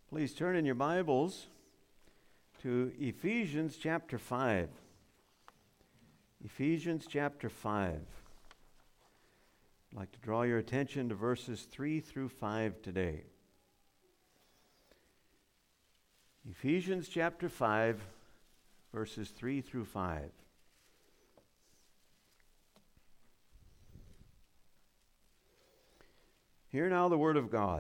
Please turn in your Bibles to Ephesians chapter 5. Ephesians chapter 5. I'd like to draw your attention to verses 3 through 5 today. Ephesians chapter 5, verses 3 through 5. Hear now the word of God.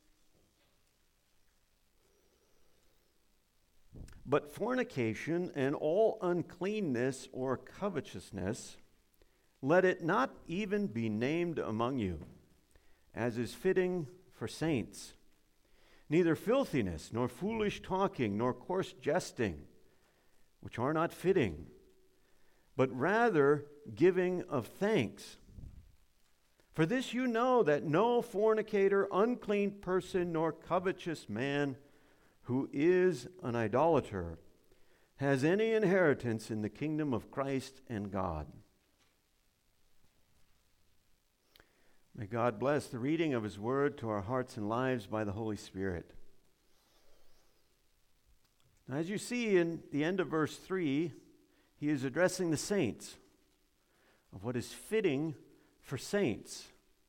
But fornication and all uncleanness or covetousness, let it not even be named among you, as is fitting for saints. Neither filthiness, nor foolish talking, nor coarse jesting, which are not fitting, but rather giving of thanks. For this you know, that no fornicator, unclean person, nor covetous man who is an idolater has any inheritance in the kingdom of Christ and God. May God bless the reading of His word to our hearts and lives by the Holy Spirit. Now, as you see in the end of verse 3, he is addressing the saints of what is fitting for saints.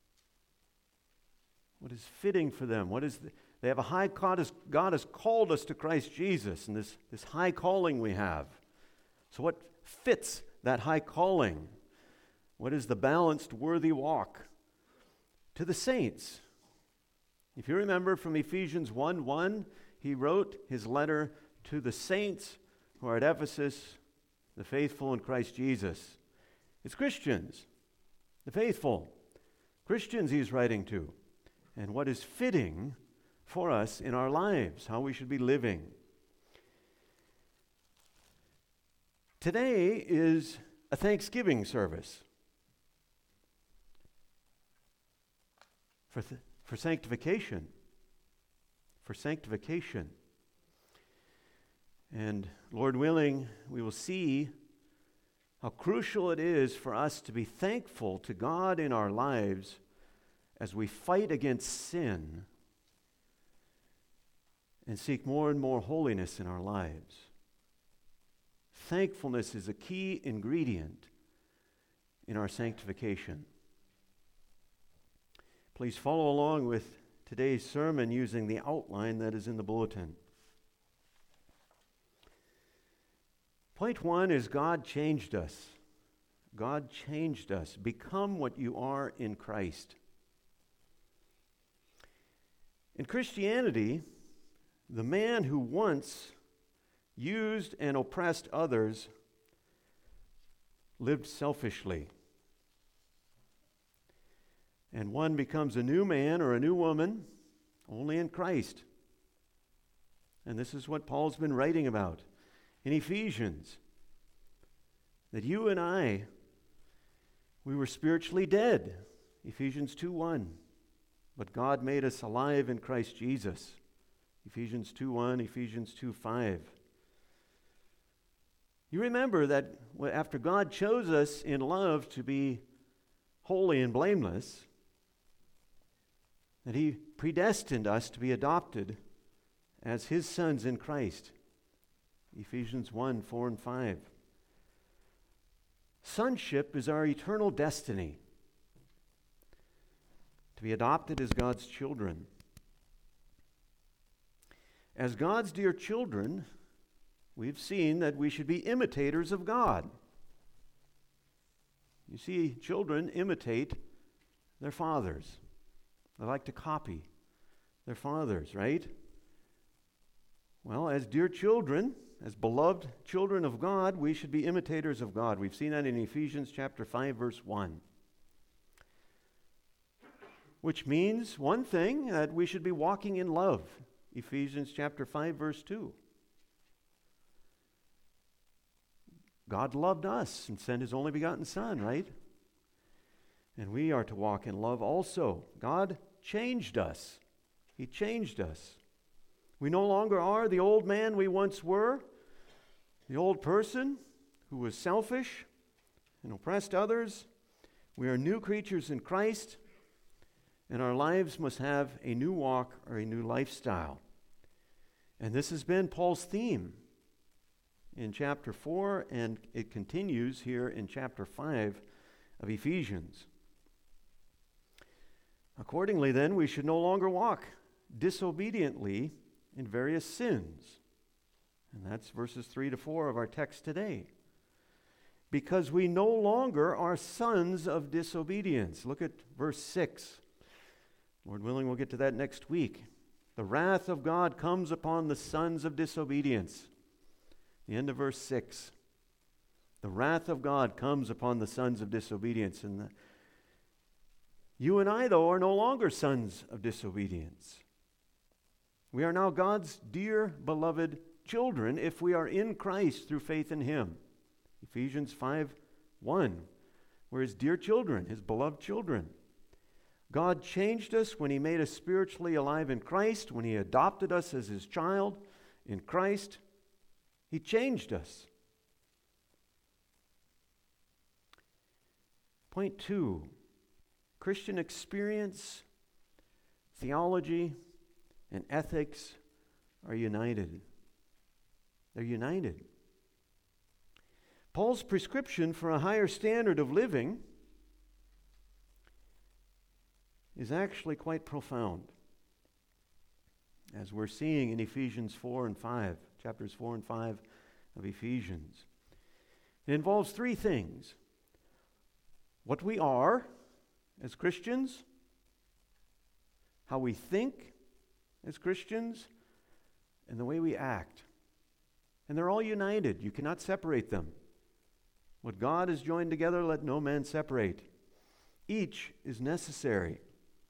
What is fitting for them? They have a high God has called us to Christ Jesus, and this high calling we have. So what fits that high calling? What is the balanced, worthy walk? To the saints. If you remember from Ephesians 1:1, he wrote his letter to the saints who are at Ephesus, the faithful in Christ Jesus. It's Christians, the faithful. Christians he's writing to. And what is fitting for us in our lives, how we should be living. Today is a Thanksgiving service for sanctification. For sanctification. And Lord willing, we will see how crucial it is for us to be thankful to God in our lives as we fight against sin and seek more and more holiness in our lives. Thankfulness is a key ingredient in our sanctification. Please follow along with today's sermon using the outline that is in the bulletin. Point 1 is God changed us. God changed us. Become what you are in Christ. In Christianity, the man who once used and oppressed others lived selfishly. And one becomes a new man or a new woman only in Christ. And this is what Paul's been writing about in Ephesians. That you and I, we were spiritually dead. Ephesians 2:1. But God made us alive in Christ Jesus. Ephesians 2:1, Ephesians 2:5. You remember that after God chose us in love to be holy and blameless, that He predestined us to be adopted as His sons in Christ. Ephesians 1:4 and 5. Sonship is our eternal destiny. To be adopted as God's children. As God's dear children, we've seen that we should be imitators of God. You see, children imitate their fathers. They like to copy their fathers, right? Well, as dear children, as beloved children of God, we should be imitators of God. We've seen that in Ephesians chapter 5, verse 1. Which means one thing, that we should be walking in love. Ephesians chapter 5, verse 2. God loved us and sent His only begotten Son, right? And we are to walk in love also. God changed us. He changed us. We no longer are the old man we once were, the old person who was selfish and oppressed others. We are new creatures in Christ. And our lives must have a new walk or a new lifestyle. And this has been Paul's theme in chapter 4, and it continues here in chapter 5 of Ephesians. Accordingly, then, we should no longer walk disobediently in various sins. And that's verses 3 to 4 of our text today. Because we no longer are sons of disobedience. Look at verse 6. Lord willing, we'll get to that next week. The wrath of God comes upon the sons of disobedience. The end of verse 6. The wrath of God comes upon the sons of disobedience. And you and I, though, are no longer sons of disobedience. We are now God's dear, beloved children if we are in Christ through faith in Him. Ephesians 5:1. We're His dear children, His beloved children. God changed us when He made us spiritually alive in Christ, when He adopted us as His child in Christ. He changed us. Point 2. Christian experience, theology, and ethics are united. They're united. Paul's prescription for a higher standard of living is actually quite profound, as we're seeing in Ephesians 4 and 5, chapters 4 and 5 of Ephesians. It involves three things: what we are as Christians, how we think as Christians, and the way we act. And they're all united. You cannot separate them. What God has joined together, let no man separate. Each is necessary.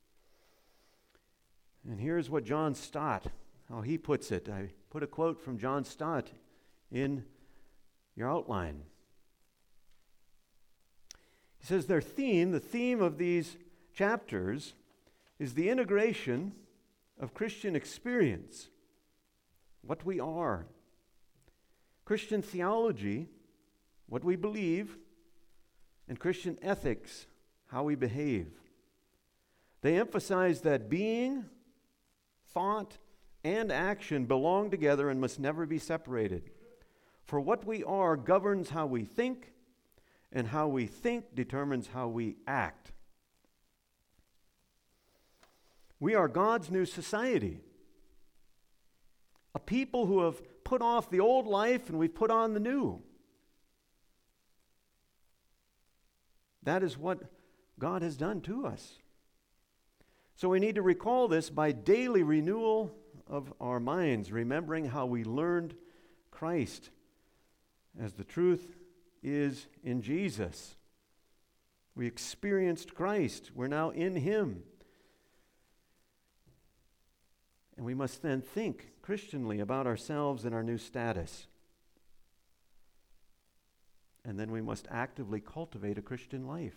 And here's what John Stott, how he puts it. I put a quote from John Stott in your outline. He says the theme of these chapters is the integration of Christian experience, what we are, Christian theology, what we believe, and Christian ethics, how we behave. They emphasize that being, thought, and action belong together and must never be separated. For what we are governs how we think, and how we think determines how we act. We are God's new society, a people who have put off the old life and we've put on the new. That is what God has done to us. So we need to recall this by daily renewal of our minds, remembering how we learned Christ as the truth is in Jesus. We experienced Christ. We're now in Him. And we must then think Christianly about ourselves and our new status. And then we must actively cultivate a Christian life.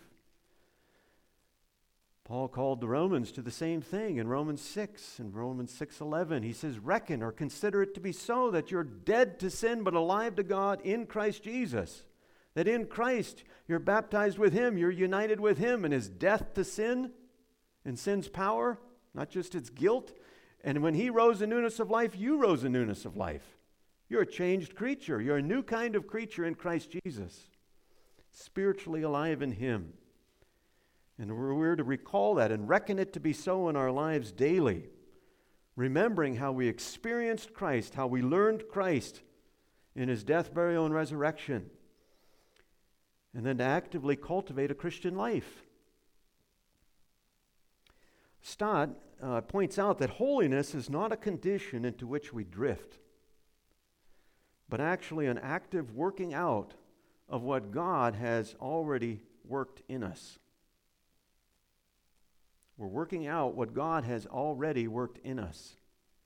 Paul called the Romans to the same thing in Romans 6 and Romans 6:11. He says, reckon or consider it to be so that you're dead to sin but alive to God in Christ Jesus. That in Christ you're baptized with Him, you're united with Him in His death to sin and sin's power, not just its guilt. And when He rose in newness of life, you rose in newness of life. You're a changed creature. You're a new kind of creature in Christ Jesus, spiritually alive in Him. And we're to recall that and reckon it to be so in our lives daily, remembering how we experienced Christ, how we learned Christ in His death, burial, and resurrection, and then to actively cultivate a Christian life. Stott points out that holiness is not a condition into which we drift, but actually an active working out of what God has already worked in us. We're working out what God has already worked in us.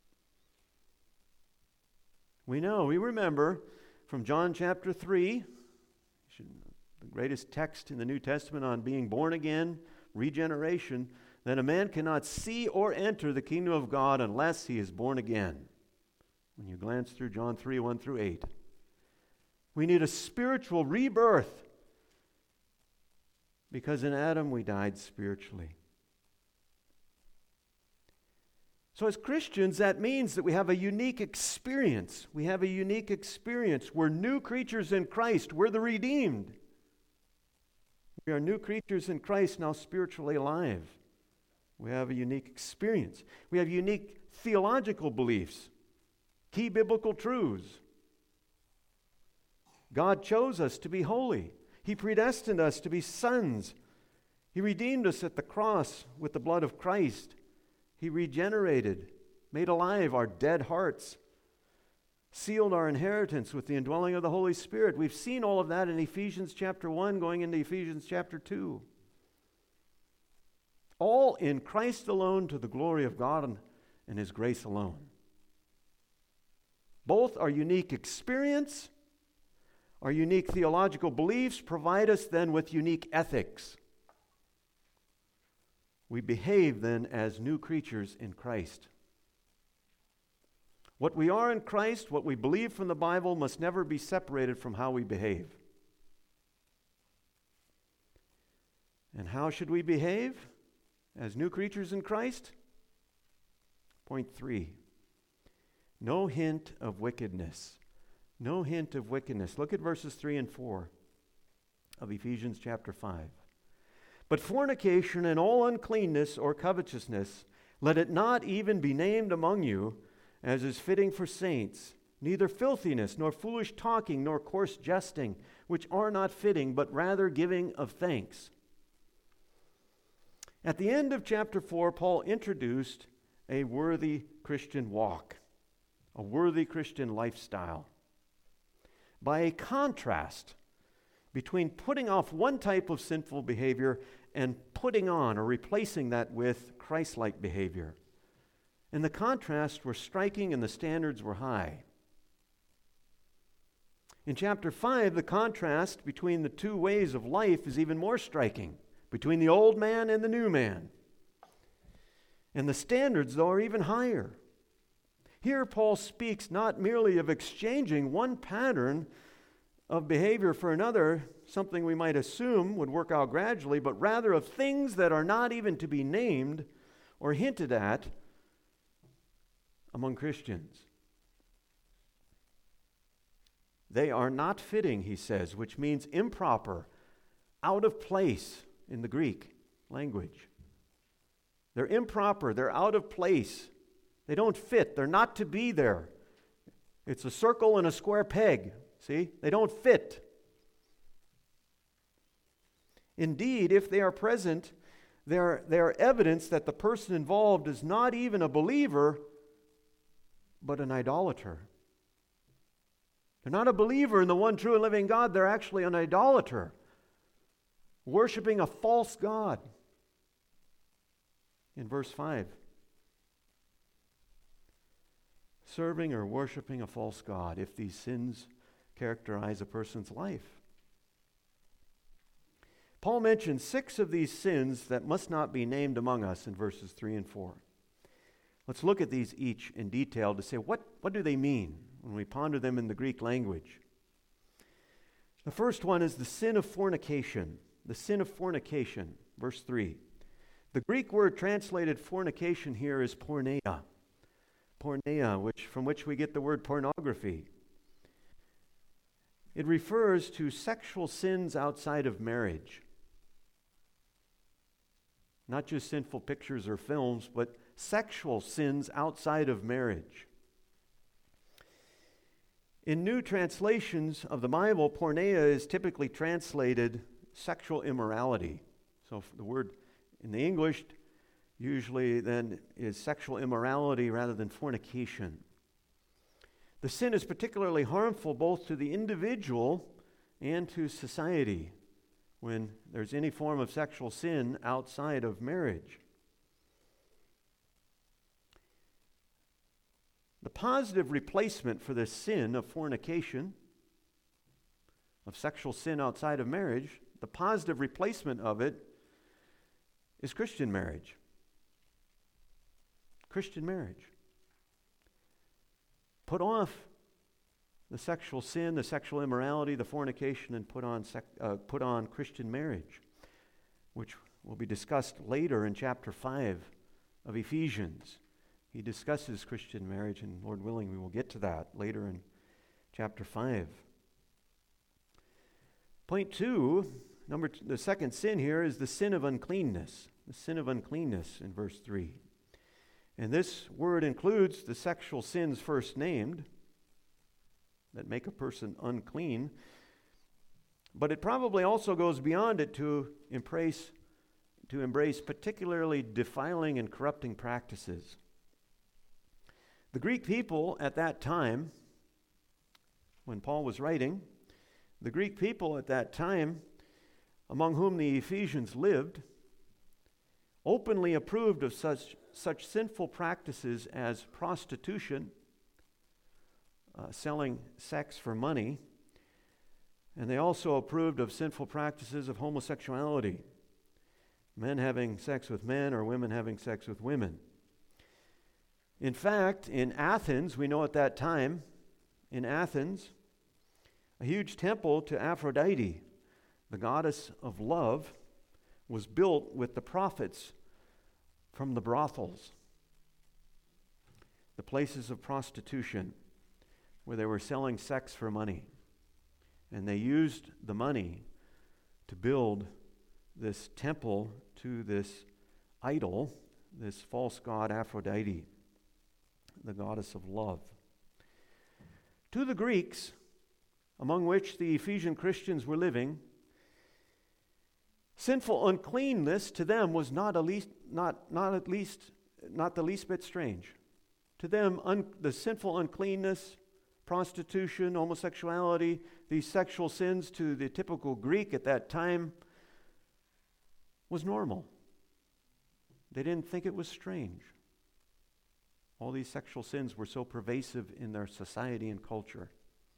We remember from John chapter 3, the greatest text in the New Testament on being born again, regeneration, that a man cannot see or enter the kingdom of God unless he is born again. When you glance through John 3, 1 through 8. We need a spiritual rebirth because in Adam we died spiritually. So as Christians, that means that we have a unique experience. We have a unique experience. We're new creatures in Christ. We're the redeemed. We are new creatures in Christ, now spiritually alive. We have a unique experience. We have unique theological beliefs, key biblical truths. God chose us to be holy. He predestined us to be sons. He redeemed us at the cross with the blood of Christ. He regenerated, made alive our dead hearts, sealed our inheritance with the indwelling of the Holy Spirit. We've seen all of that in Ephesians chapter 1 going into Ephesians chapter 2. All in Christ alone to the glory of God and His grace alone. Both our unique experience, our unique theological beliefs provide us then with unique ethics. We behave then as new creatures in Christ. What we are in Christ, what we believe from the Bible, must never be separated from how we behave. And how should we behave as new creatures in Christ? Point 3. No hint of wickedness. No hint of wickedness. Look at verses 3 and 4 of Ephesians chapter 5. But fornication and all uncleanness or covetousness, let it not even be named among you, as is fitting for saints, neither filthiness, nor foolish talking, nor coarse jesting, which are not fitting, but rather giving of thanks. At the end of chapter 4, Paul introduced a worthy Christian walk, a worthy Christian lifestyle, by a contrast between putting off one type of sinful behavior and putting on or replacing that with Christ-like behavior. And the contrasts were striking and the standards were high. In chapter 5, the contrast between the two ways of life is even more striking, between the old man and the new man. And the standards, though, are even higher. Here, Paul speaks not merely of exchanging one pattern of behavior for another, something we might assume would work out gradually, but rather of things that are not even to be named or hinted at among Christians. They are not fitting, he says, which means improper, out of place in the Greek language. They're improper, they're out of place. They don't fit, they're not to be there. It's a circle and a square peg. See? They don't fit. Indeed, if they are present, they are evidence that the person involved is not even a believer, but an idolater. They're not a believer in the one true and living God. They're actually an idolater, worshiping a false god. In verse 5, serving or worshiping a false god, if these sins characterize a person's life. Paul mentions 6 of these sins that must not be named among us in verses 3 and 4. Let's look at these each in detail to say what do they mean when we ponder them in the Greek language. The first one is the sin of fornication. The sin of fornication, verse 3. The Greek word translated fornication here is porneia. Porneia, from which we get the word pornography. It refers to sexual sins outside of marriage. Not just sinful pictures or films, but sexual sins outside of marriage. In new translations of the Bible, porneia is typically translated sexual immorality. So the word in the English usually then is sexual immorality rather than fornication. The sin is particularly harmful both to the individual and to society when there's any form of sexual sin outside of marriage. The positive replacement for this sin of fornication, of sexual sin outside of marriage, the positive replacement of it is Christian marriage. Christian marriage. Put off the sexual sin, the sexual immorality, the fornication, and put on Christian marriage, which will be discussed later in chapter 5 of Ephesians. He discusses Christian marriage, and Lord willing, we will get to that later in chapter 5. Point 2, the second sin here is the sin of uncleanness. The sin of uncleanness in verse 3. And this word includes the sexual sins first named that make a person unclean, but it probably also goes beyond it to embrace particularly defiling and corrupting practices. The Greek people at that time, when Paul was writing, the Greek people at that time, among whom the Ephesians lived, openly approved of such sinful practices as prostitution, selling sex for money, and they also approved of sinful practices of homosexuality, men having sex with men or women having sex with women. In fact, in Athens, we know at that time, in Athens, a huge temple to Aphrodite, the goddess of love, was built with the profits from the brothels, the places of prostitution where they were selling sex for money. And they used the money to build this temple to this idol, this false god Aphrodite, the goddess of love. To the Greeks, among which the Ephesian Christians were living, sinful uncleanness to them was not the least bit strange. To them, the sinful uncleanness, prostitution, homosexuality, these sexual sins to the typical Greek at that time was normal. They didn't think it was strange. All these sexual sins were so pervasive in their society and culture.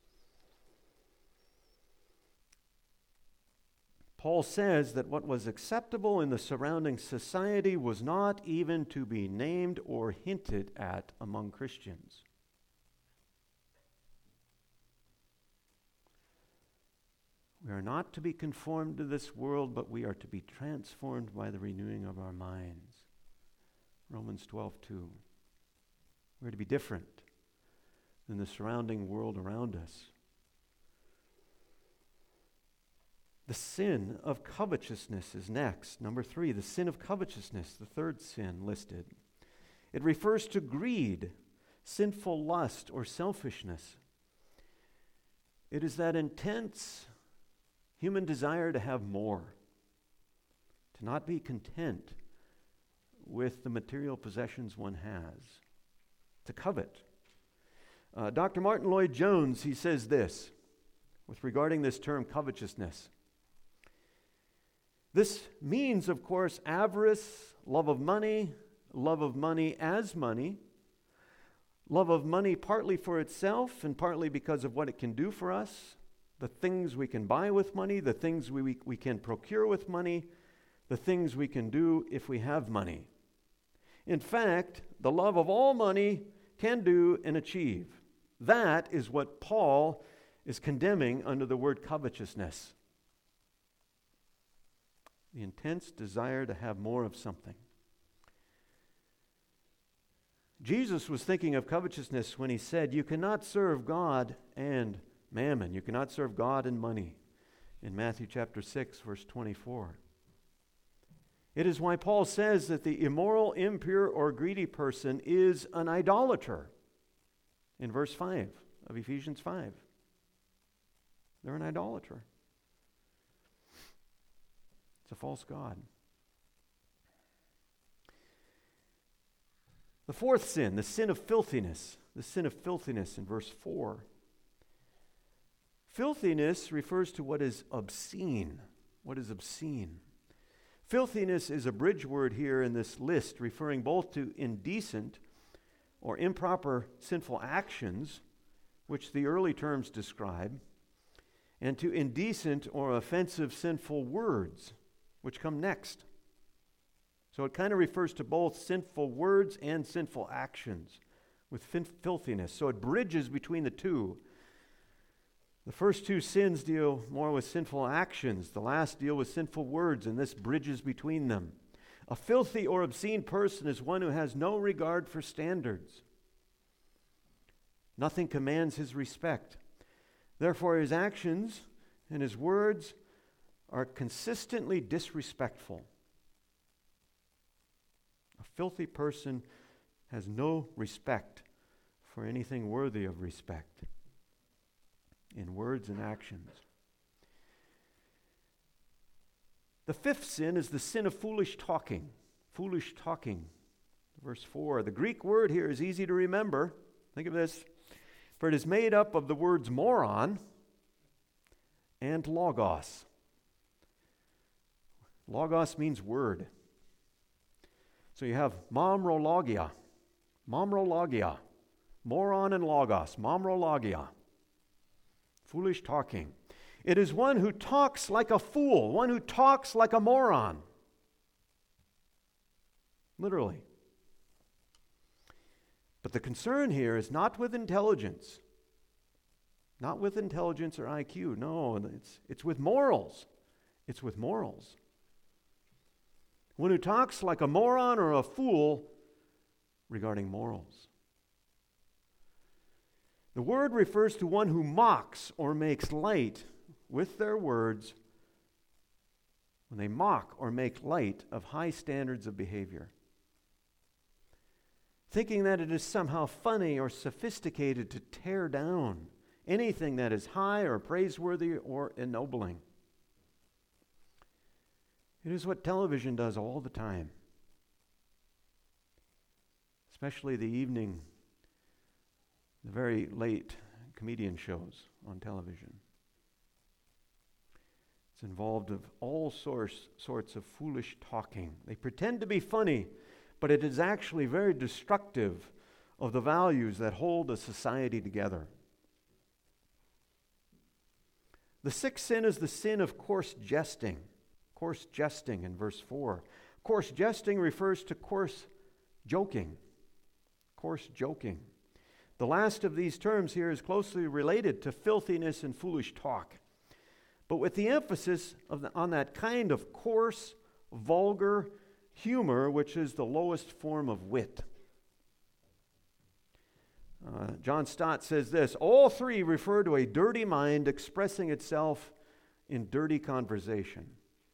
Paul says that what was acceptable in the surrounding society was not even to be named or hinted at among Christians. We are not to be conformed to this world, but we are to be transformed by the renewing of our minds. Romans 12:2. We're to be different than the surrounding world around us. The sin of covetousness is next. Number 3, the sin of covetousness, the third sin listed. It refers to greed, sinful lust, or selfishness. It is that intense human desire to have more, to not be content with the material possessions one has, to covet. Dr. Martin Lloyd-Jones, he says this with regarding this term covetousness. This means, of course, avarice, love of money as money, love of money partly for itself and partly because of what it can do for us, the things we can buy with money, the things we can procure with money, the things we can do if we have money. In fact, the love of all money can do and achieve. That is what Paul is condemning under the word covetousness. The intense desire to have more of something. Jesus was thinking of covetousness when he said, you cannot serve God and mammon. You cannot serve God and money. In Matthew chapter 6, verse 24. It is why Paul says that the immoral, impure, or greedy person is an idolater. In verse 5 of Ephesians 5. They're an idolater. It's a false god. The fourth sin, the sin of filthiness. The sin of filthiness in verse 4. Filthiness refers to what is obscene. What is obscene? Filthiness is a bridge word here in this list, referring both to indecent or improper sinful actions, which the early terms describe, and to indecent or offensive sinful words, which come next. So it kind of refers to both sinful words and sinful actions with filthiness. So it bridges between the two. The first two sins deal more with sinful actions. The last deal with sinful words, and this bridges between them. A filthy or obscene person is one who has no regard for standards. Nothing commands his respect. Therefore, his actions and his words are consistently disrespectful. A filthy person has no respect for anything worthy of respect in words and actions. The fifth sin is the sin of foolish talking. Foolish talking. Verse 4. The Greek word here is easy to remember. Think of this. For it is made up of the words moron and logos. Logos means word. So you have mamrologia, moron and logos, mamrologia, foolish talking. It is one who talks like a fool, one who talks like a moron. Literally. But the concern here is not with intelligence. Not with intelligence or IQ. No, it's with morals. It's with morals. One who talks like a moron or a fool regarding morals. The word refers to one who mocks or makes light with their words when they mock or make light of high standards of behavior, thinking that it is somehow funny or sophisticated to tear down anything that is high or praiseworthy or ennobling. It is what television does all the time, especially the very late comedian shows on television. It's involved of all sorts of foolish talking. They pretend to be funny, but it is actually very destructive of the values that hold a society together. The sixth sin is the sin of coarse jesting. Coarse jesting in verse 4. Coarse jesting refers to coarse joking. Coarse joking. The last of these terms here is closely related to filthiness and foolish talk, but with the emphasis on that kind of coarse, vulgar humor, which is the lowest form of wit. John Stott says this: all three refer to a dirty mind expressing itself in dirty conversation.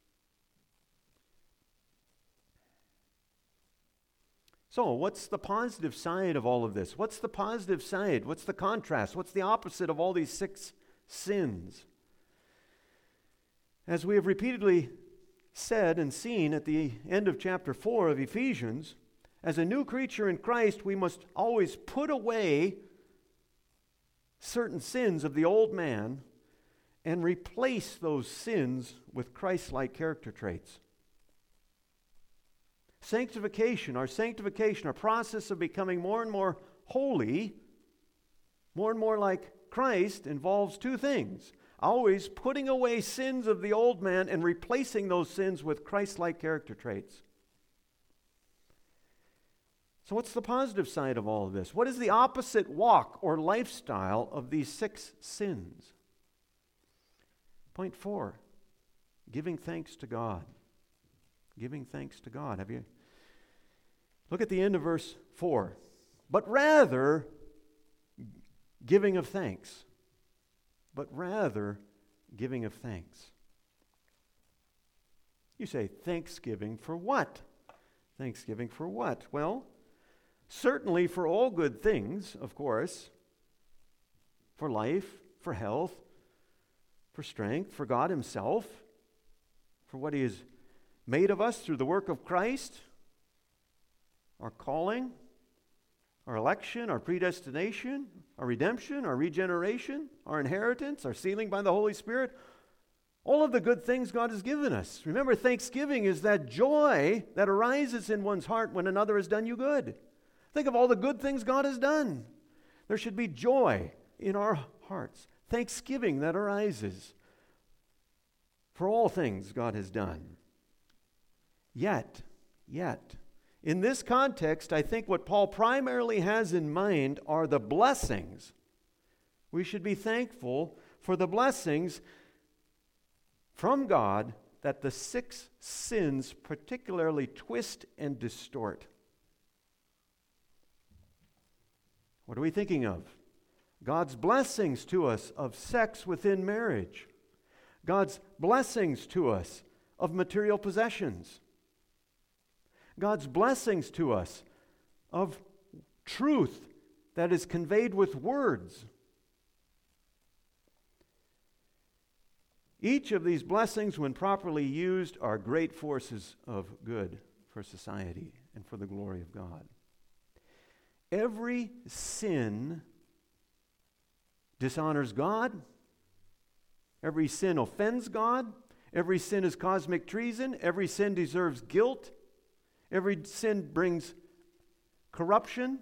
So, what's the positive side of all of this? What's the positive side? What's the contrast? What's the opposite of all these six sins? As we have repeatedly said and seen at the end of chapter 4 of Ephesians, as a new creature in Christ, we must always put away certain sins of the old man and replace those sins with Christ-like character traits. Sanctification, our process of becoming more and more holy, more and more like Christ, involves two things. Always putting away sins of the old man and replacing those sins with Christ-like character traits. So what's the positive side of all of this? What is the opposite walk or lifestyle of these six sins? Point 4, giving thanks to God. Giving thanks to God. Have you? Look at the end of verse 4. But rather, giving of thanks. But rather, giving of thanks. You say, thanksgiving for what? Thanksgiving for what? Well, certainly for all good things, of course. For life, for health, for strength, for God Himself, for what He has made of us through the work of Christ, our calling, our election, our predestination, our redemption, our regeneration, our inheritance, our sealing by the Holy Spirit, all of the good things God has given us. Remember, thanksgiving is that joy that arises in one's heart when another has done you good. Think of all the good things God has done. There should be joy in our hearts, thanksgiving that arises for all things God has done. Yet, in this context, I think what Paul primarily has in mind are the blessings. We should be thankful for the blessings from God that the 6 sins particularly twist and distort. What are we thinking of? God's blessings to us of sex within marriage. God's blessings to us of material possessions. God's blessings to us of truth that is conveyed with words. Each of these blessings, when properly used, are great forces of good for society and for the glory of God. Every sin dishonors God. Every sin offends God. Every sin is cosmic treason. Every sin deserves guilt. Every sin brings corruption.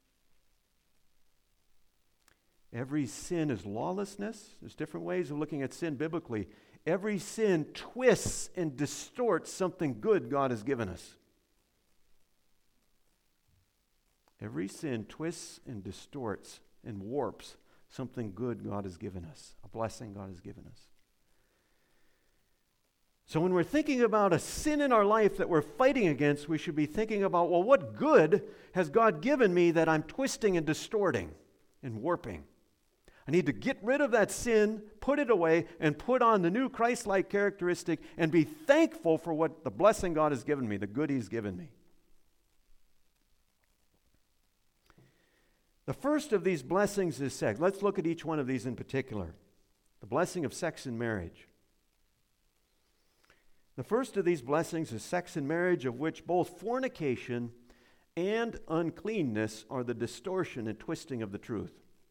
Every sin is lawlessness. There's different ways of looking at sin biblically. Every sin twists and distorts something good God has given us. Every sin twists and distorts and warps something good God has given us, a blessing God has given us. So when we're thinking about a sin in our life that we're fighting against, we should be thinking about, well, what good has God given me that I'm twisting and distorting and warping? I need to get rid of that sin, put it away, and put on the new Christ-like characteristic and be thankful for what the blessing God has given me, the good He's given me. The first of these blessings is sex. Let's look at each one of these in particular. The blessing of sex in marriage. The first of these blessings is sex in marriage, of which both fornication and uncleanness are the distortion and twisting of the truth.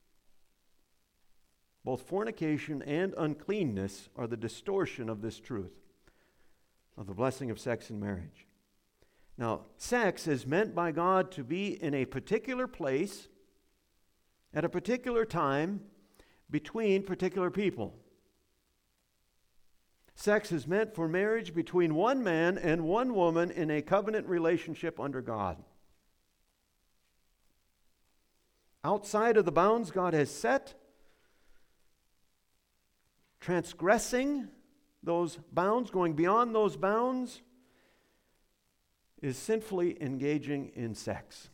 Both fornication and uncleanness are the distortion of this truth, of the blessing of sex in marriage. Now, sex is meant by God to be in a particular place, at a particular time, between particular people. Sex is meant for marriage between one man and one woman in a covenant relationship under God. Outside of the bounds God has set, transgressing those bounds, going beyond those bounds, is sinfully engaging in sex.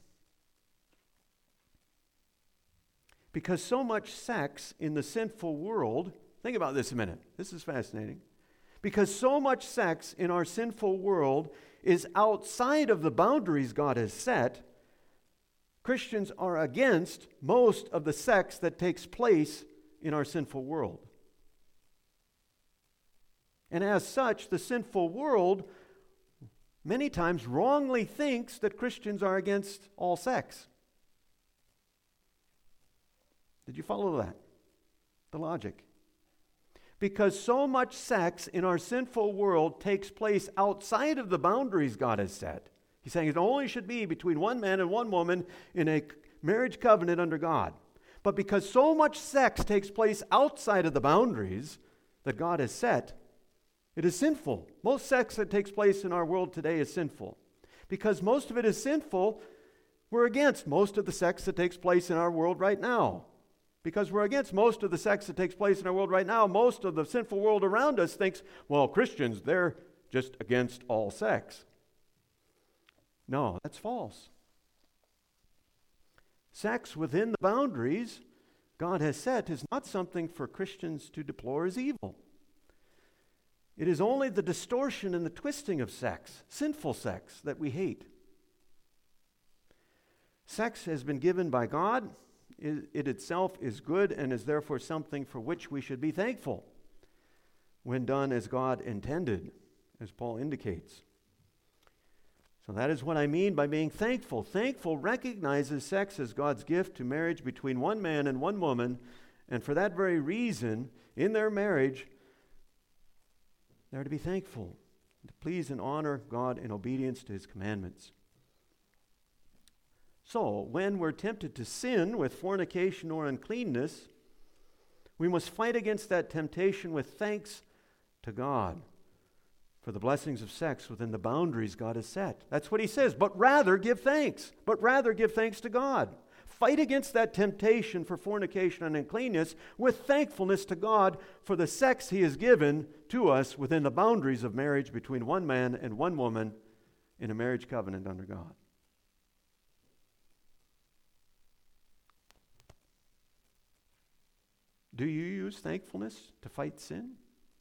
Because so much sex in the sinful world, think about this a minute, this is fascinating. Because so much sex in our sinful world is outside of the boundaries God has set, Christians are against most of the sex that takes place in our sinful world. And as such, the sinful world many times wrongly thinks that Christians are against all sex. Did you follow that? The logic. Because so much sex in our sinful world takes place outside of the boundaries God has set. He's saying it only should be between one man and one woman in a marriage covenant under God. But because so much sex takes place outside of the boundaries that God has set, it is sinful. Most sex that takes place in our world today is sinful. Because most of it is sinful, we're against most of the sex that takes place in our world right now. Because we're against most of the sex that takes place in our world right now, most of the sinful world around us thinks, well, Christians, they're just against all sex. No, that's false. Sex within the boundaries God has set is not something for Christians to deplore as evil. It is only the distortion and the twisting of sex, sinful sex, that we hate. Sex has been given by God. It itself is good and is therefore something for which we should be thankful when done as God intended, as Paul indicates. So that is what I mean by being thankful. Thankful recognizes sex as God's gift to marriage between one man and one woman, and for that very reason, in their marriage, they're to be thankful, to please and honor God in obedience to His commandments. So, when we're tempted to sin with fornication or uncleanness, we must fight against that temptation with thanks to God for the blessings of sex within the boundaries God has set. That's what he says. But rather give thanks. But rather give thanks to God Fight against that temptation for fornication and uncleanness with thankfulness to God for the sex He has given to us within the boundaries of marriage between one man and one woman in a marriage covenant under God. Do you use thankfulness to fight sin?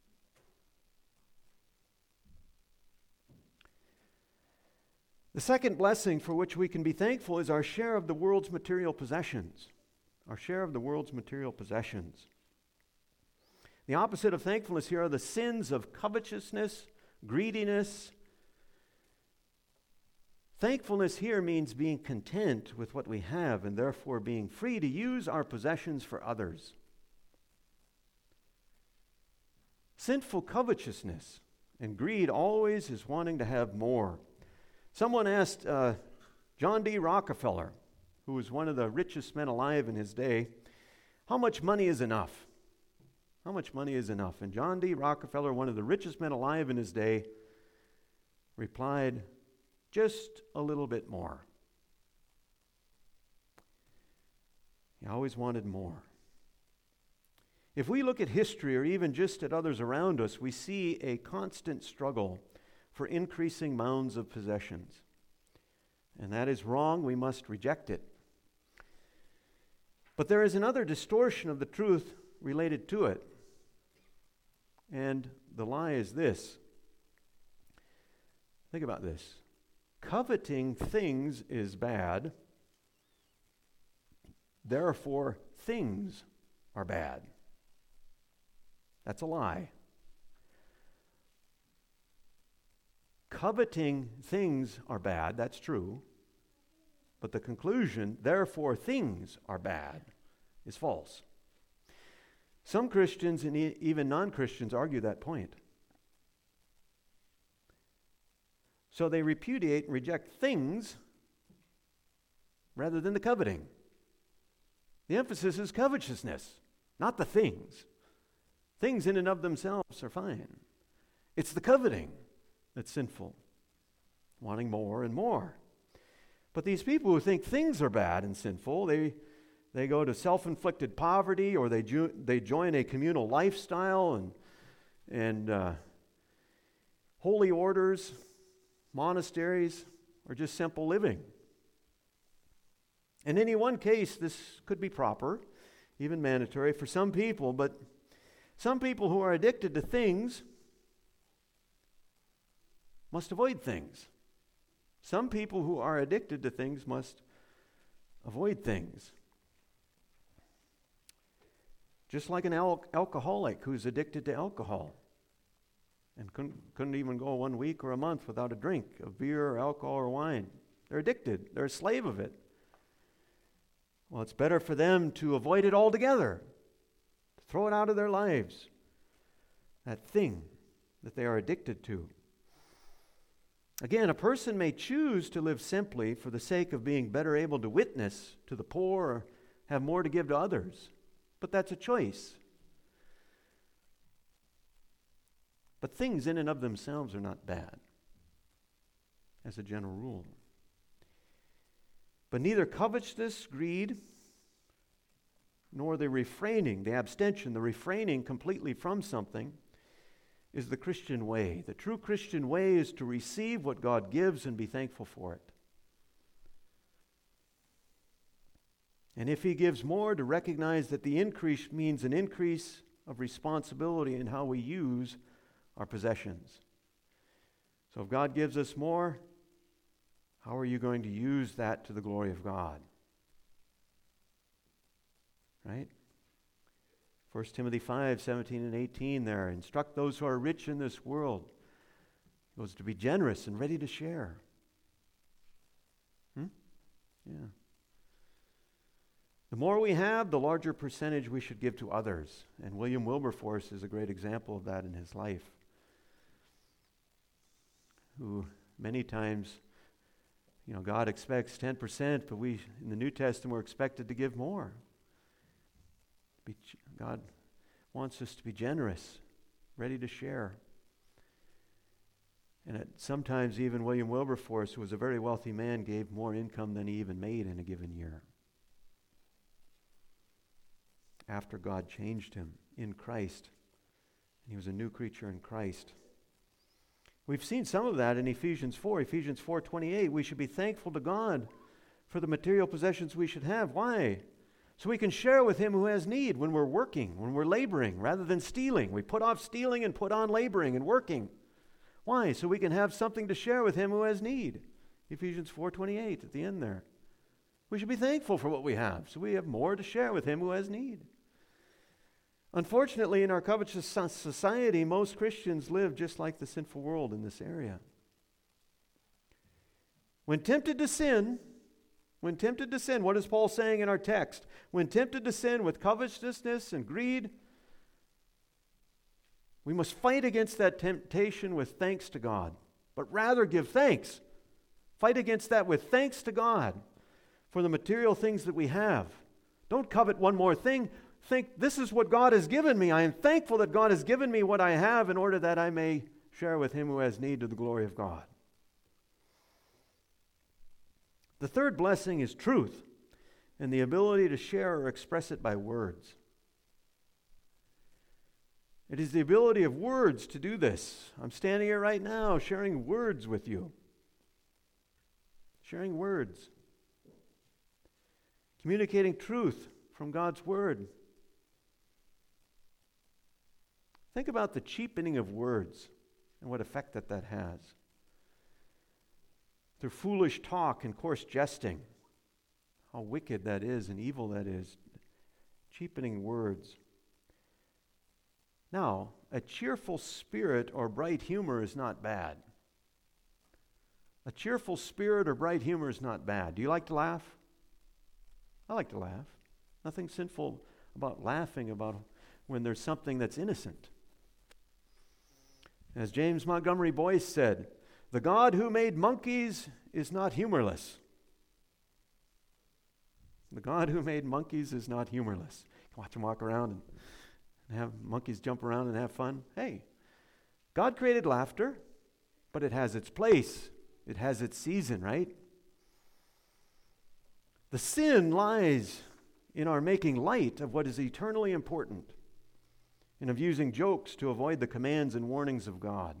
The second blessing for which we can be thankful is our share of the world's material possessions. Our share of the world's material possessions. The opposite of thankfulness here are the sins of covetousness, greediness. Thankfulness here means being content with what we have and therefore being free to use our possessions for others. Sinful covetousness and greed always is wanting to have more. Someone asked John D. Rockefeller, who was one of the richest men alive in his day, how much money is enough? How much money is enough? And John D. Rockefeller, one of the richest men alive in his day, replied, just a little bit more. He always wanted more. If we look at history or even just at others around us, we see a constant struggle for increasing mounds of possessions. And that is wrong. We must reject it. But there is another distortion of the truth related to it. And the lie is this. Think about this. Coveting things is bad. Therefore, things are bad. That's a lie. Coveting things are bad, that's true. But the conclusion, therefore things are bad, is false. Some Christians and even non-Christians argue that point. So they repudiate and reject things rather than the coveting. The emphasis is covetousness, not the things. Things in and of themselves are fine. It's the coveting that's sinful, wanting more and more. But these people who think things are bad and sinful, they go to self-inflicted poverty, or they join a communal lifestyle and holy orders, monasteries, or just simple living. In any one case, this could be proper, even mandatory for some people, but some people who are addicted to things must avoid things. Some people who are addicted to things must avoid things. Just like an alcoholic who's addicted to alcohol and couldn't even go 1 week or a month without a drink of beer or alcohol or wine. They're addicted. They're a slave of it. Well, it's better for them to avoid it altogether, to throw it out of their lives, that thing that they are addicted to. Again, a person may choose to live simply for the sake of being better able to witness to the poor or have more to give to others, but that's a choice. But things in and of themselves are not bad, as a general rule. But neither covetousness, greed, nor the refraining, the abstention, the refraining completely from something is the Christian way. The true Christian way is to receive what God gives and be thankful for it. And if He gives more, to recognize that the increase means an increase of responsibility in how we use our possessions. So if God gives us more, how are you going to use that to the glory of God? Right? 1 Timothy 5, 17 and 18 there. Instruct those who are rich in this world. It was to be generous and ready to share. Yeah. The more we have, the larger percentage we should give to others. And William Wilberforce is a great example of that in his life, who many times, God expects 10%, but we, in the New Testament, we're expected to give more. God wants us to be generous, ready to share. And sometimes even William Wilberforce, who was a very wealthy man, gave more income than he even made in a given year. after God changed him in Christ. He was a new creature in Christ. We've seen some of that in Ephesians 4. Ephesians 4:28, we should be thankful to God for the material possessions we should have. Why? So we can share with him who has need when we're working, when we're laboring, rather than stealing. We put off stealing and put on laboring and working. Why? So we can have something to share with him who has need. Ephesians 4:28 at the end there. We should be thankful for what we have, so we have more to share with him who has need. Unfortunately, in our covetous society, most Christians live just like the sinful world in this area. When tempted to sin, what is Paul saying in our text? When tempted to sin with covetousness and greed, we must fight against that temptation with thanks to God, but rather give thanks. Fight against that with thanks to God for the material things that we have. Don't covet one more thing. Think, this is what God has given me. I am thankful that God has given me what I have in order that I may share with him who has need to the glory of God. The third blessing is truth and the ability to share or express it by words. It is the ability of words to do this. I'm standing here right now sharing words with you. Sharing words. Communicating truth from God's word. Think about the cheapening of words and what effect that has. Through foolish talk and coarse jesting, how wicked that is and evil that is. Cheapening words. Now, a cheerful spirit or bright humor is not bad. A cheerful spirit or bright humor is not bad. Do you like to laugh? I like to laugh. Nothing sinful about laughing about when there's something that's innocent. As James Montgomery Boyce said, the God who made monkeys is not humorless. The God who made monkeys is not humorless. You can watch them walk around and have monkeys jump around and have fun. Hey, God created laughter, but it has its place. It has its season, right? The sin lies in our making light of what is eternally important and of using jokes to avoid the commands and warnings of God.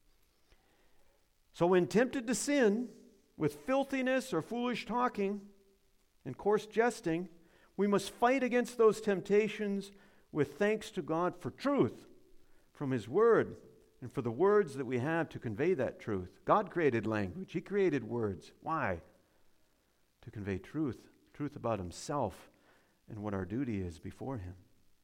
So when tempted to sin with filthiness or foolish talking and coarse jesting, we must fight against those temptations with thanks to God for truth from his word and for the words that we have to convey that truth. God created language. He created words. Why? To convey truth about himself and what our duty is before him.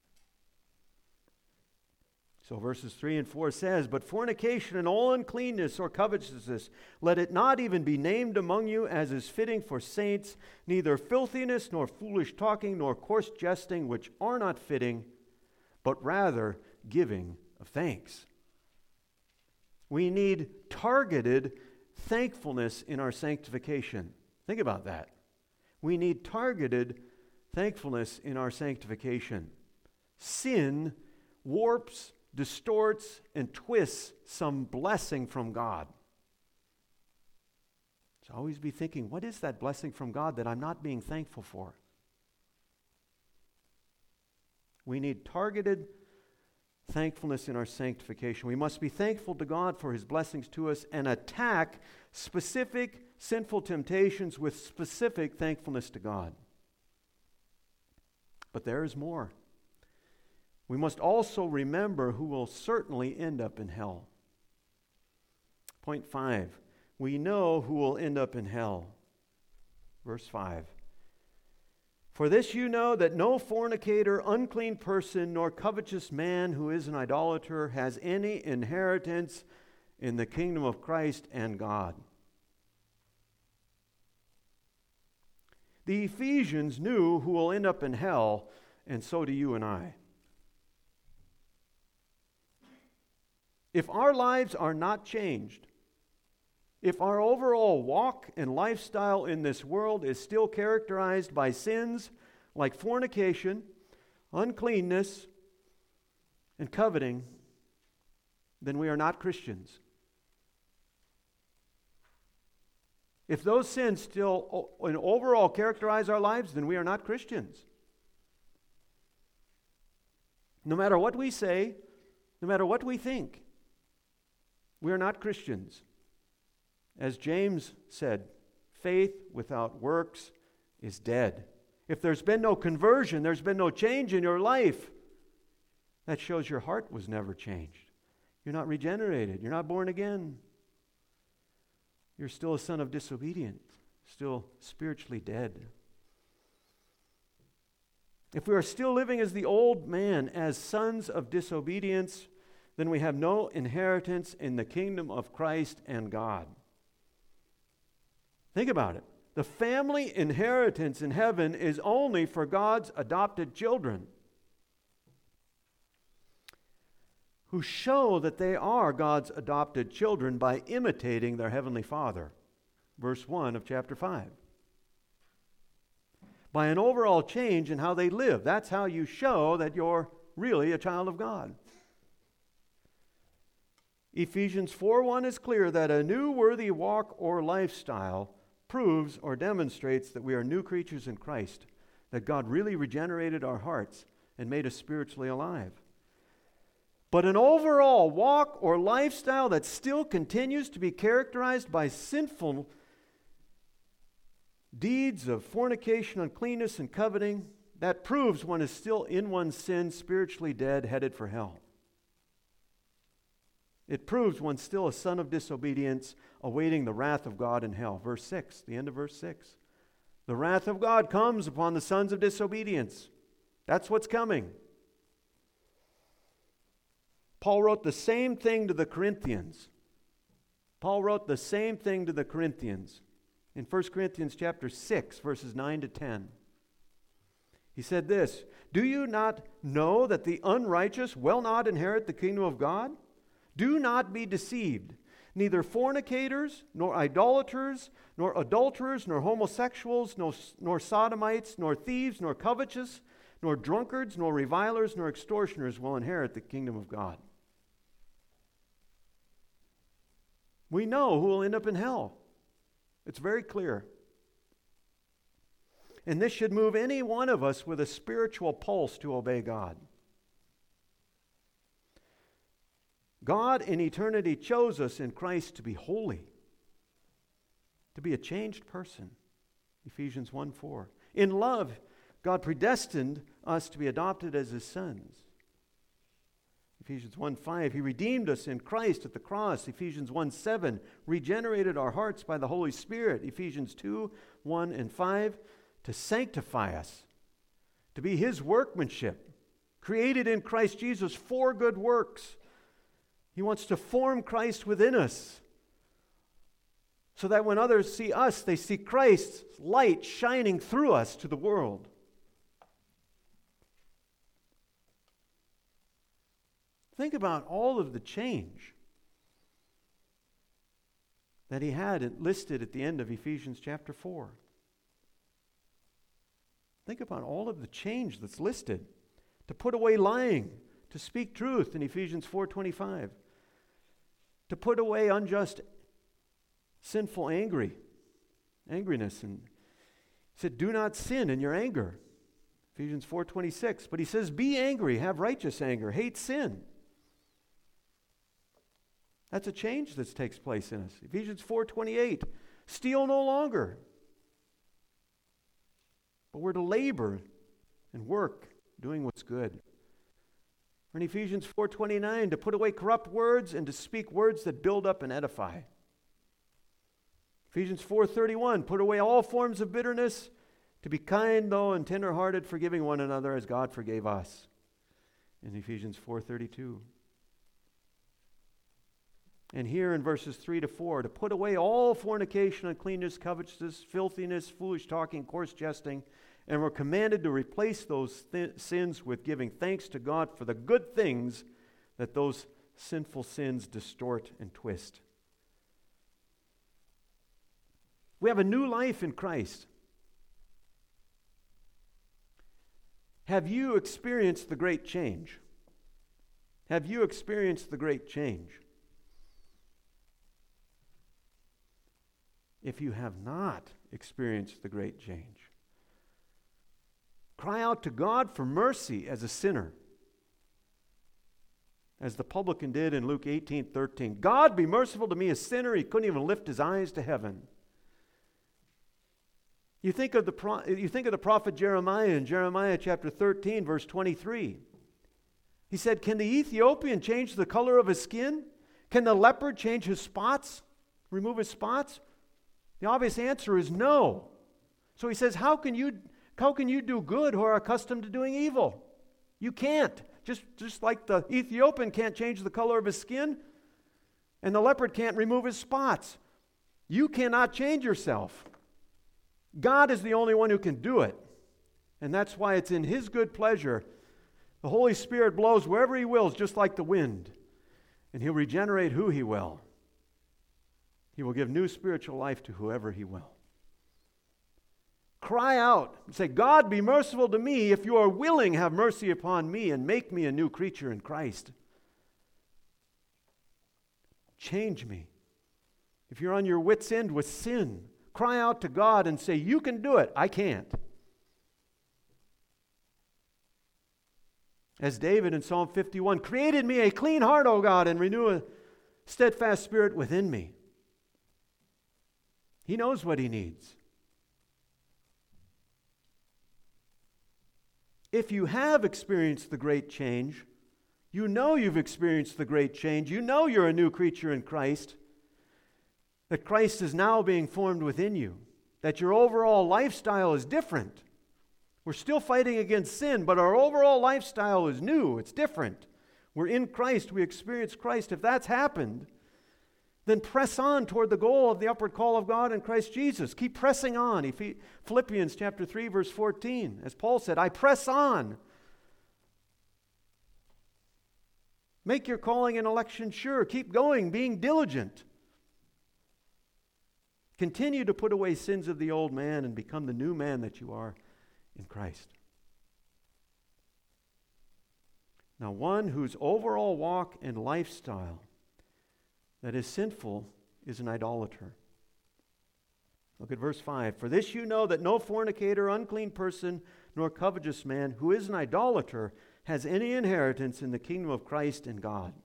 So verses 3 and 4 says, but fornication and all uncleanness or covetousness, let it not even be named among you as is fitting for saints, neither filthiness nor foolish talking nor coarse jesting, which are not fitting, but rather giving of thanks. We need targeted thankfulness in our sanctification. Think about that. We need targeted thankfulness in our sanctification. Sin warps, distorts, and twists some blessing from God. So always be thinking, what is that blessing from God that I'm not being thankful for? We need targeted thankfulness in our sanctification. We must be thankful to God for his blessings to us and attack specific sinful temptations with specific thankfulness to God. But there is more. We must also remember who will certainly end up in hell. Point 5. We know who will end up in hell. Verse 5. For this you know that no fornicator, unclean person, nor covetous man who is an idolater has any inheritance in the kingdom of Christ and God. The Ephesians knew who will end up in hell, and so do you and I. If our lives are not changed, if our overall walk and lifestyle in this world is still characterized by sins like fornication, uncleanness, and coveting, then we are not Christians. If those sins still and overall characterize our lives, then we are not Christians. No matter what we say, no matter what we think, we are not Christians. As James said, faith without works is dead. If there's been no conversion, there's been no change in your life, that shows your heart was never changed. You're not regenerated. You're not born again. You're still a son of disobedience, still spiritually dead. If we are still living as the old man, as sons of disobedience, then we have no inheritance in the kingdom of Christ and God. Think about it. The family inheritance in heaven is only for God's adopted children who show that they are God's adopted children by imitating their heavenly Father. Verse 1 of chapter 5. By an overall change in how they live. That's how you show that you're really a child of God. Ephesians 4:1 is clear that a new worthy walk or lifestyle proves or demonstrates that we are new creatures in Christ, that God really regenerated our hearts and made us spiritually alive. But an overall walk or lifestyle that still continues to be characterized by sinful deeds of fornication, uncleanness, and coveting, that proves one is still in one's sin, spiritually dead, headed for hell. It proves one's still a son of disobedience, awaiting the wrath of God in hell. Verse 6, the end of verse 6. The wrath of God comes upon the sons of disobedience. That's what's coming. Paul wrote the same thing to the Corinthians. Paul wrote the same thing to the Corinthians in 1 Corinthians chapter 6, verses 9 to 10. He said this, "Do you not know that the unrighteous will not inherit the kingdom of God? Do not be deceived. Neither fornicators, nor idolaters, nor adulterers, nor homosexuals, nor sodomites, nor thieves, nor covetous, nor drunkards, nor revilers, nor extortioners will inherit the kingdom of God." We know who will end up in hell. It's very clear. And this should move any one of us with a spiritual pulse to obey God. God in eternity chose us in Christ to be holy, to be a changed person. Ephesians 1:4. In love, God predestined us to be adopted as His sons. Ephesians 1:5. He redeemed us in Christ at the cross. Ephesians 1:7. Regenerated our hearts by the Holy Spirit. Ephesians 2:1 and 5. To sanctify us, to be His workmanship, created in Christ Jesus for good works. He wants to form Christ within us so that when others see us, they see Christ's light shining through us to the world. Think about all of the change that He had listed at the end of Ephesians chapter 4. Think about all of the change that's listed. To put away lying, to speak truth in Ephesians 4:25. To put away unjust, sinful angriness. And He said, do not sin in your anger. Ephesians 4:26. But He says, be angry, have righteous anger, hate sin. That's a change that takes place in us. Ephesians 4:28. Steal no longer, but we're to labor and work, doing what's good. In Ephesians 4:29, to put away corrupt words and to speak words that build up and edify. Ephesians 4:31, put away all forms of bitterness, to be kind, though, and tenderhearted, forgiving one another as God forgave us. In Ephesians 4:32. And here in verses 3 to 4, to put away all fornication, uncleanness, covetousness, filthiness, foolish talking, coarse jesting, and we're commanded to replace those sins with giving thanks to God for the good things that those sinful sins distort and twist. We have a new life in Christ. Have you experienced the great change? Have you experienced the great change? If you have not experienced the great change, cry out to God for mercy as a sinner. as the publican did in Luke 18:13. God, be merciful to me, a sinner. He couldn't even lift his eyes to heaven. You think of the prophet Jeremiah in Jeremiah chapter 13, verse 23. He said, can the Ethiopian change the color of his skin? Can the leopard change his spots, remove his spots? The obvious answer is no. So he says, how can you do good who are accustomed to doing evil? You can't. Just like the Ethiopian can't change the color of his skin, and the leopard can't remove his spots. You cannot change yourself. God is the only one who can do it. And that's why it's in His good pleasure. The Holy Spirit blows wherever He wills, just like the wind. And He'll regenerate who He will. He will give new spiritual life to whoever He will. Cry out and say, God, be merciful to me. If you are willing, have mercy upon me and make me a new creature in Christ. Change me. If you're on your wit's end with sin, cry out to God and say, you can do it. I can't. As David in Psalm 51, create in me a clean heart, O God, and renew a steadfast spirit within me. He knows what he needs. If you have experienced the great change, you know you've experienced the great change, you know you're a new creature in Christ, that Christ is now being formed within you, that your overall lifestyle is different. We're still fighting against sin, but our overall lifestyle is new, it's different. We're in Christ, we experience Christ. If that's happened, then press on toward the goal of the upward call of God in Christ Jesus. Keep pressing on. Philippians chapter 3, verse 14. As Paul said, I press on. Make your calling and election sure. Keep going, being diligent. Continue to put away sins of the old man and become the new man that you are in Christ. Now, one whose overall walk and lifestyle that is sinful is an idolater. Look at verse 5. For this you know that no fornicator, unclean person, nor covetous man who is an idolater has any inheritance in the kingdom of Christ and God.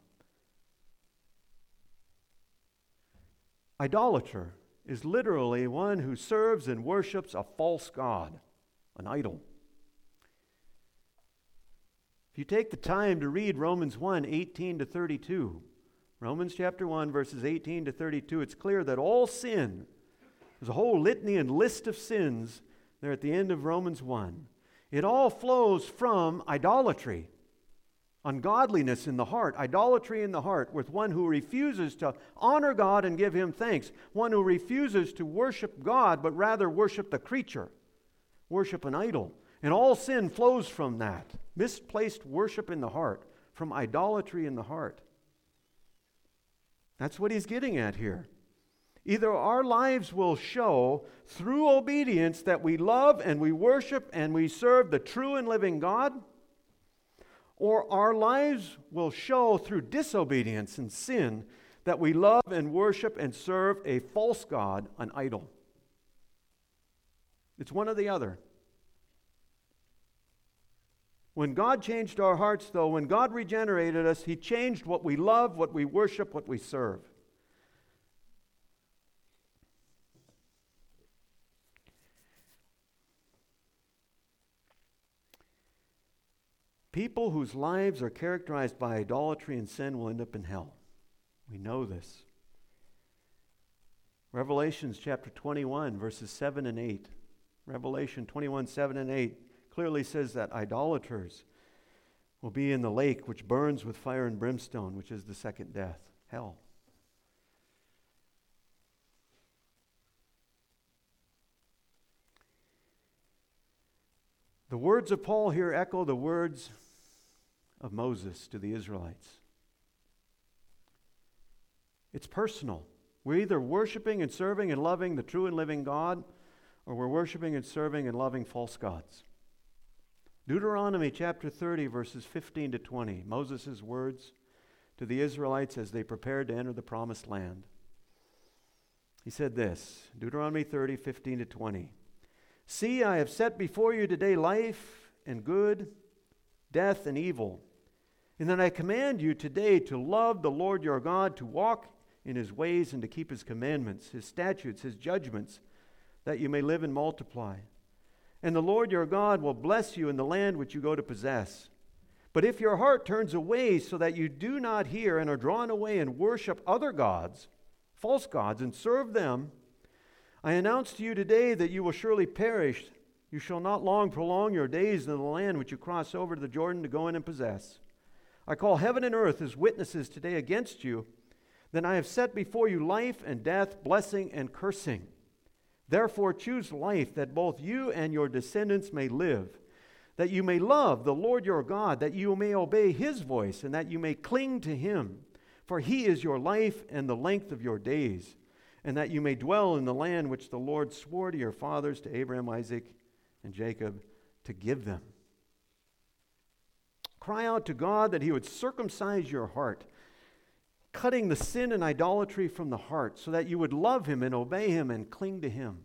Idolater is literally one who serves and worships a false god, an idol. If you take the time to read Romans 1, 18 to 32, Romans chapter 1, verses 18 to 32, it's clear that all sin, there's a whole litany and list of sins there at the end of Romans 1. It all flows from idolatry, ungodliness in the heart, idolatry in the heart, with one who refuses to honor God and give Him thanks, one who refuses to worship God, but rather worship the creature, worship an idol. And all sin flows from that, misplaced worship in the heart, from idolatry in the heart. That's what he's getting at here. Either our lives will show through obedience that we love and we worship and we serve the true and living God, or our lives will show through disobedience and sin that we love and worship and serve a false god, an idol. It's one or the other. When God changed our hearts, though, when God regenerated us, He changed what we love, what we worship, what we serve. People whose lives are characterized by idolatry and sin will end up in hell. We know this. Revelations chapter 21, verses 7 and 8. Revelation 21, 7 and 8. Clearly says that idolaters will be in the lake which burns with fire and brimstone, which is the second death, hell. The words of Paul here echo the words of Moses to the Israelites. It's personal. We're either worshiping and serving and loving the true and living God, or we're worshiping and serving and loving false gods. Deuteronomy chapter 30, verses 15 to 20, Moses' words to the Israelites as they prepared to enter the promised land. He said this, Deuteronomy 30, 15 to 20. See, I have set before you today life and good, death and evil. And then I command you today to love the Lord your God, to walk in his ways and to keep his commandments, his statutes, his judgments, that you may live and multiply. And the Lord your God will bless you in the land which you go to possess. But if your heart turns away so that you do not hear and are drawn away and worship other gods, false gods, and serve them, I announce to you today that you will surely perish. You shall not long prolong your days in the land which you cross over to the Jordan to go in and possess. I call heaven and earth as witnesses today against you. Then I have set before you life and death, blessing and cursing. Therefore choose life, that both you and your descendants may live, that you may love the Lord your God, that you may obey his voice, and that you may cling to him. For he is your life and the length of your days, and that you may dwell in the land which the Lord swore to your fathers, to Abraham, Isaac, and Jacob, to give them. Cry out to God that he would circumcise your heart, cutting the sin and idolatry from the heart, so that you would love him and obey him and cling to him.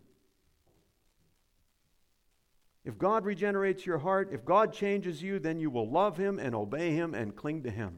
If God regenerates your heart, if God changes you, then you will love him and obey him and cling to him.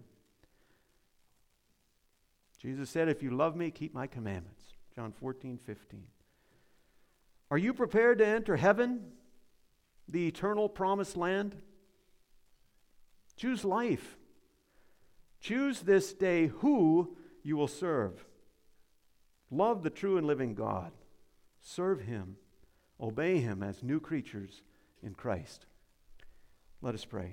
Jesus said, if you love me, keep my commandments. John 14:15. Are you prepared to enter heaven, the eternal promised land? Choose life. Choose this day who you will serve. Love the true and living God. Serve him. Obey him as new creatures in Christ. Let us pray.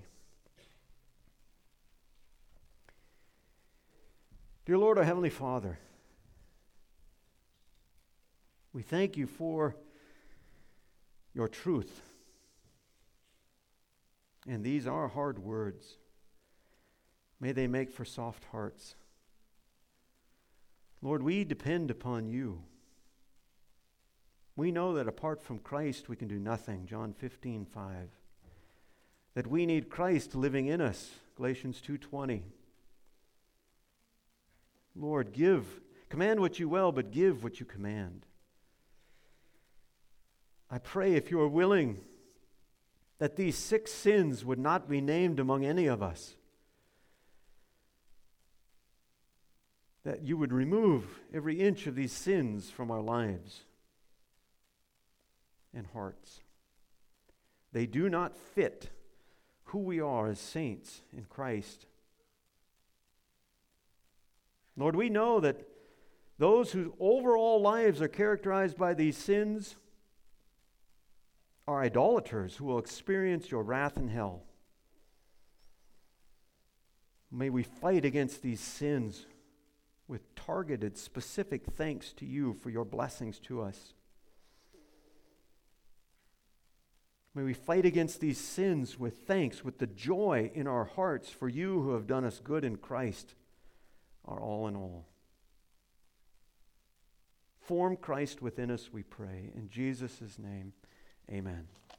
Dear Lord, our Heavenly Father, we thank you for your truth. And these are hard words. May they make for soft hearts. Lord, we depend upon you. We know that apart from Christ we can do nothing, John 15:5. That we need Christ living in us, Galatians 2:20. Lord, command what you will, but give what you command. I pray, if you are willing, that these 6 sins would not be named among any of us. That you would remove every inch of these sins from our lives and hearts. They do not fit who we are as saints in Christ. Lord, we know that those whose overall lives are characterized by these sins are idolaters who will experience your wrath in hell. May we fight against these sins with targeted, specific thanks to you for your blessings to us. May we fight against these sins with thanks, with the joy in our hearts for you who have done us good in Christ, our all in all. Form Christ within us, we pray. In Jesus' name, amen.